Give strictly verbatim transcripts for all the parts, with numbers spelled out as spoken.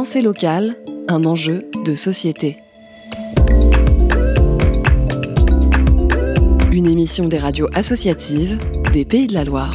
Pensée locale, un enjeu de société. Une émission des radios associatives des Pays de la Loire.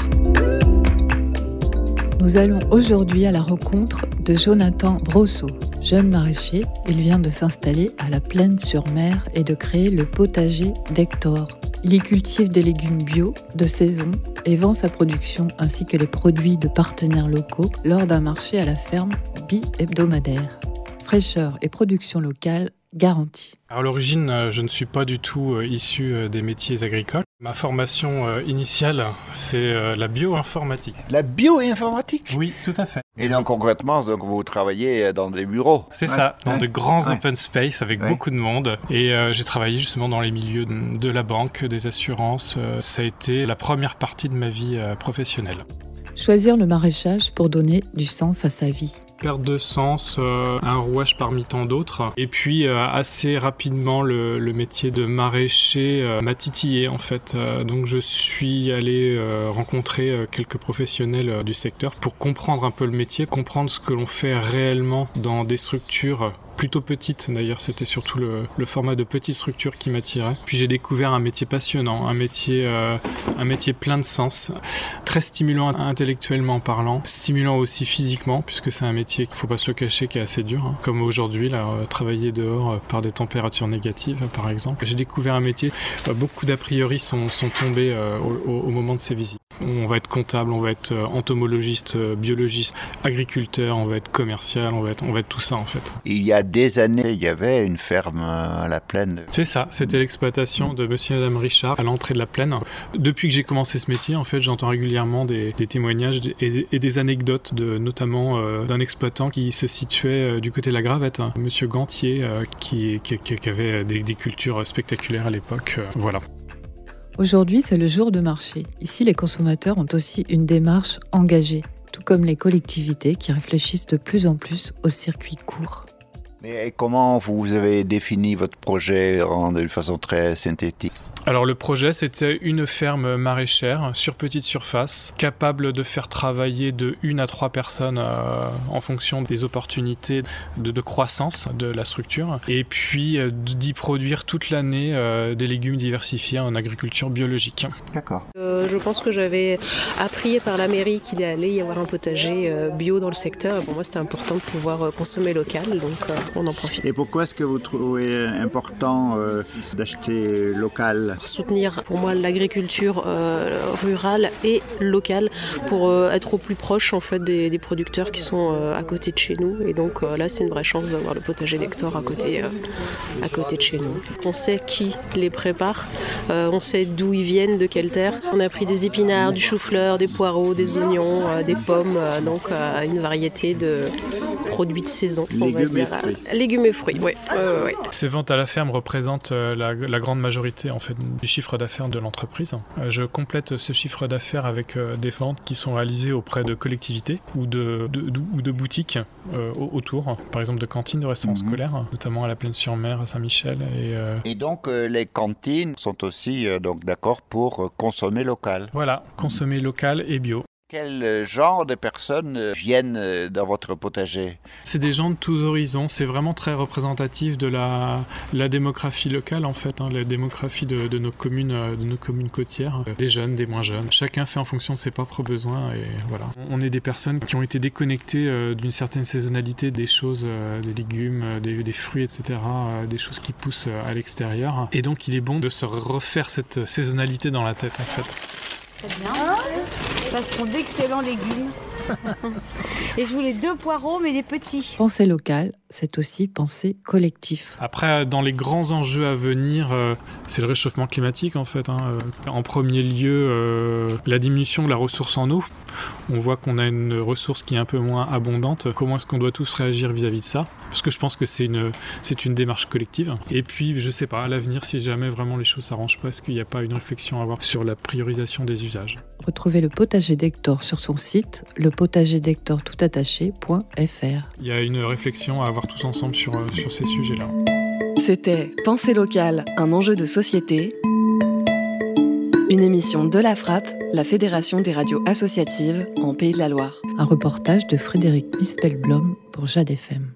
Nous allons aujourd'hui à la rencontre de Jonathan Brosseau. Jeune maraîcher, il vient de s'installer à la Plaine-sur-Mer et de créer le potager d'Hector. Il y cultive des légumes bio, de saison, et vend sa production ainsi que les produits de partenaires locaux lors d'un marché à la ferme bi-hebdomadaire. Fraîcheur et production locale garantie. À l'origine, je ne suis pas du tout issu des métiers agricoles. Ma formation initiale, c'est la bioinformatique. La bioinformatique ? Oui, tout à fait. Et donc concrètement, donc, vous travaillez dans des bureaux ? C'est ouais. ça, dans ouais. de grands ouais. open space avec ouais. beaucoup de monde. Et euh, j'ai travaillé justement dans les milieux de, de la banque, des assurances. Euh, ça a été la première partie de ma vie euh, professionnelle. Choisir le maraîchage pour donner du sens à sa vie. Perte de sens, euh, un rouage parmi tant d'autres. Et puis euh, assez rapidement, le, le métier de maraîcher euh, m'a titillé en fait. Euh, donc je suis allé euh, rencontrer euh, quelques professionnels euh, du secteur pour comprendre un peu le métier, comprendre ce que l'on fait réellement dans des structures plutôt petites. D'ailleurs, c'était surtout le, le format de petites structures qui m'attirait. Puis j'ai découvert un métier passionnant, un métier, euh, un métier plein de sens, très stimulant intellectuellement parlant, stimulant aussi physiquement, puisque c'est un métier, il ne faut pas se le cacher, qui est assez dur. Hein. Comme aujourd'hui, là, euh, travailler dehors euh, par des températures négatives, par exemple. J'ai découvert un métier, euh, beaucoup d'a priori sont, sont tombés euh, au, au moment de ces visites. On va être comptable, on va être euh, entomologiste, euh, biologiste, agriculteur, on va être commercial, on va être, on va être tout ça en fait. Il y a des années, il y avait une ferme à la Plaine. C'est ça, c'était l'exploitation de monsieur et madame Richard à l'entrée de la Plaine. Depuis que j'ai commencé ce métier, en fait, j'entends régulièrement des, des témoignages et, et des anecdotes, de, notamment euh, d'un exploitant qui se situait euh, du côté de la Gravette, hein, monsieur Gantier, euh, qui, qui, qui avait des, des cultures spectaculaires à l'époque. Euh, voilà. Aujourd'hui, c'est le jour de marché. Ici, les consommateurs ont aussi une démarche engagée, tout comme les collectivités qui réfléchissent de plus en plus aux circuits courts. Mais comment vous avez défini votre projet de façon très synthétique ? Alors le projet, c'était une ferme maraîchère sur petite surface, capable de faire travailler de une à trois personnes euh, en fonction des opportunités de, de croissance de la structure, et puis euh, d'y produire toute l'année euh, des légumes diversifiés en agriculture biologique. D'accord. Euh, je pense que j'avais appris par la mairie qu'il allait y avoir un potager euh, bio dans le secteur. Pour moi, c'était important de pouvoir euh, consommer local, donc euh, on en profite. Et pourquoi est-ce que vous trouvez important euh, d'acheter local ? Soutenir pour moi l'agriculture euh, rurale et locale pour euh, être au plus proche en fait des, des producteurs qui sont euh, à côté de chez nous, et donc euh, là c'est une vraie chance d'avoir le potager d'Hector à côté, euh, à côté de chez nous. On sait qui les prépare, euh, on sait d'où ils viennent, de quelle terre. On a pris des épinards, du chou-fleur, des poireaux, des oignons, euh, des pommes, euh, donc euh, une variété de produits de saison, on va dire. Légumes et fruits, oui. Euh, ouais. Ces ventes à la ferme représentent euh, la, la grande majorité en fait du chiffre d'affaires de l'entreprise. Euh, je complète ce chiffre d'affaires avec euh, des ventes qui sont réalisées auprès de collectivités ou de, de, de, ou de boutiques euh, autour, par exemple de cantines, de restaurants mmh. scolaires, notamment à la Plaine-sur-Mer, à Saint-Michel. Et, euh... et donc euh, les cantines sont aussi euh, donc, d'accord pour euh, consommer local. Voilà, consommer local et bio. Quel genre de personnes viennent dans votre potager ? C'est des gens de tous horizons, c'est vraiment très représentatif de la, la démographie locale en fait, hein, la démographie de, de, nos communes, de nos communes côtières, des jeunes, des moins jeunes. Chacun fait en fonction de ses propres besoins et voilà. On est des personnes qui ont été déconnectées euh, d'une certaine saisonnalité des choses, euh, des légumes, euh, des, des fruits, et cetera, euh, des choses qui poussent à l'extérieur. Et donc il est bon de se refaire cette saisonnalité dans la tête en fait. Très bien. Ça sont d'excellents légumes. Et je voulais deux poireaux, mais des petits. Penser local, c'est aussi penser collectif. Après, dans les grands enjeux à venir, euh, c'est le réchauffement climatique en fait. Hein. En premier lieu, euh, la diminution de la ressource en eau. On voit qu'on a une ressource qui est un peu moins abondante. Comment est-ce qu'on doit tous réagir vis-à-vis de ça ? Parce que je pense que c'est une, c'est une démarche collective. Et puis, je sais pas, à l'avenir, si jamais vraiment les choses s'arrangent pas, est-ce qu'il n'y a pas une réflexion à avoir sur la priorisation des usages ? Retrouvez le potager d'Hector sur son site, le potager d'Hector tout attaché point f r. Il y a une réflexion à avoir tous ensemble sur, sur ces sujets-là. C'était Pensée locale, un enjeu de société. Une émission de la Frappe, la Fédération des radios associatives en Pays de la Loire. Un reportage de Frédéric Mispel-Blom pour Jade F M.